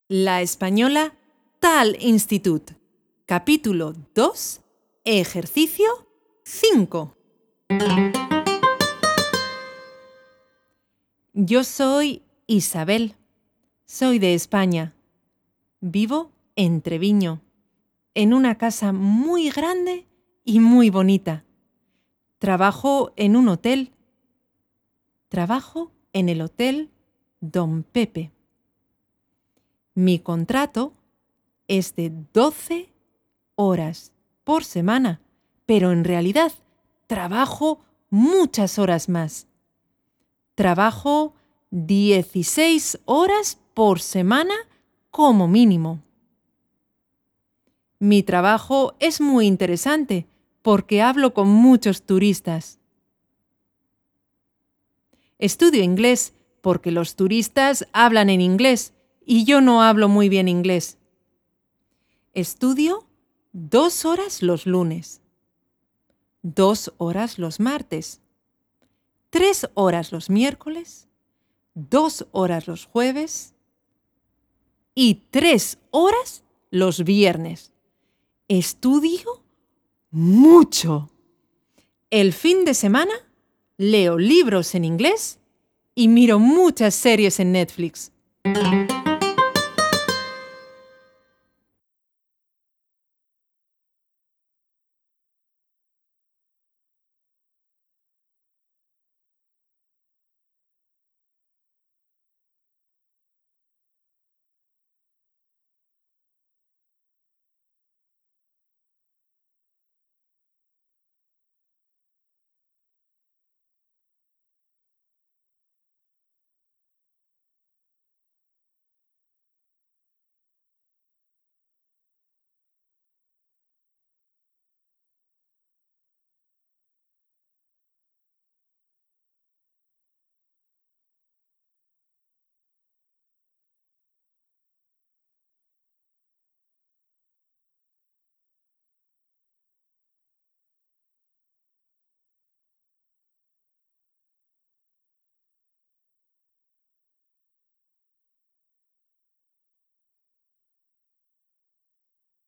La Española Tal Institut. Capítulo 2. Ejercicio 5. Yo soy Isabel. Soy de España. Vivo en Treviño, en una casa muy grande y muy bonita. Trabajo en un hotel. Trabajo en el Hotel Don Pepe. Mi contrato es de 12 horas por semana, pero en realidad trabajo muchas horas más. Trabajo 16 horas por semana como mínimo. Mi trabajo es muy interesante porque hablo con muchos turistas. Estudio inglés porque los turistas hablan en inglés y yo no hablo muy bien inglés. Estudio 2 horas los lunes, 2 horas los martes, 3 horas los miércoles, 2 horas los jueves y 3 horas los viernes. Estudio mucho. El fin de semana leo libros en inglés y miro muchas series en Netflix.